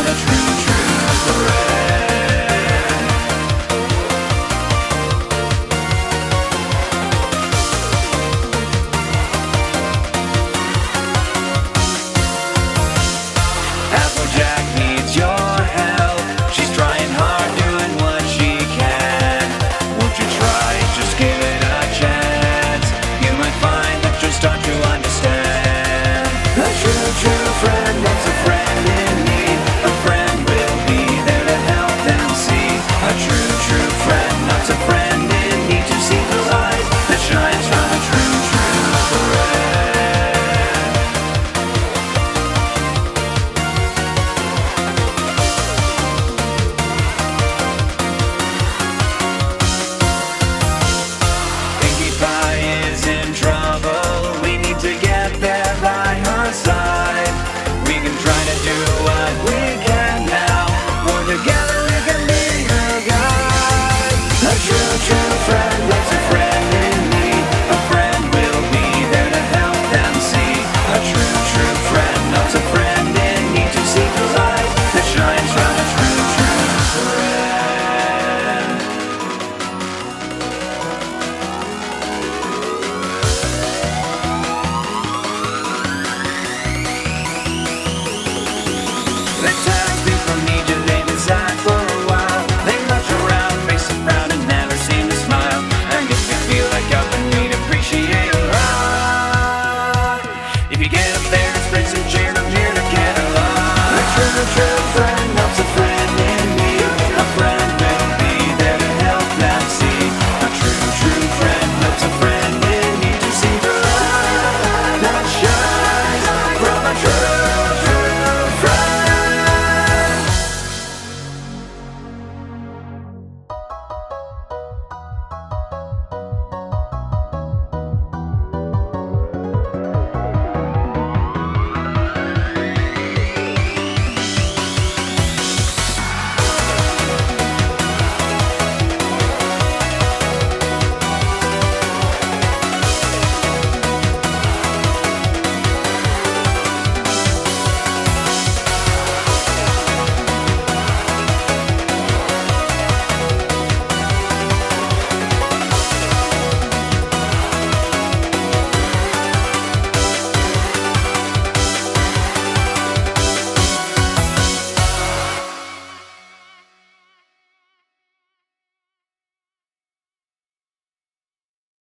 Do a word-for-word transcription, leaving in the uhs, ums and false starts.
a true, true friend. Applejack needs your help. She's trying hard, doing what she can. Won't you try it? Just give it a chance. You might find that you'll start to understand. A true, true friend loves a friend in need. A friend will be there to help them see. A true, true friend loves a friend in need to see the light that shines from a true, true friend. Pinkie Pie is in trouble. We need to get there by her side. We can try to do what we can now. Work together, we can be her guide. A true, true friend loves a friend in need. A friend will be there to help them see. A true, true friend loves a friend in need to see the light that shines from a true, true friend. The townspeople need you, they've been sad for a while. They march around, facing proud and never seem to smile. And if you feel like helping, we'd appreciate a lot. If you get up there and spread some cheer, I'm here to get along. A true, true friend